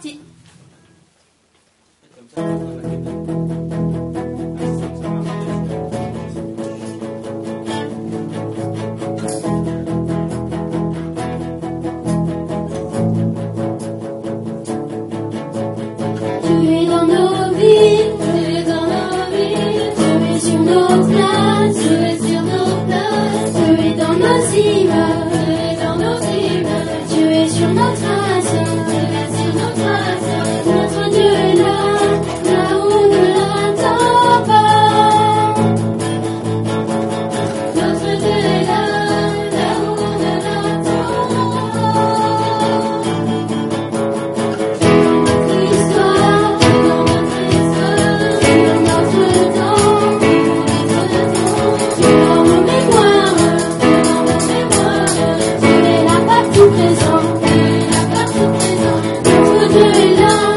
parti. Tu es dans nos vies, tu es dans nos vies, tu es sur nos places, tu es sur nos places, tu es dans nos immeubles, tu es dans nos immeubles, tu es sur nos traces, tu es sur nos traces. Notre Dieu est là, là où on ne l'attend pas. Notre Dieu est là, là où on ne l'attend pas. Notre histoire, dans notre temps, tu es dans nos mémoires, tu es là partout présent, tu es là partout présent. Notre Dieu est là.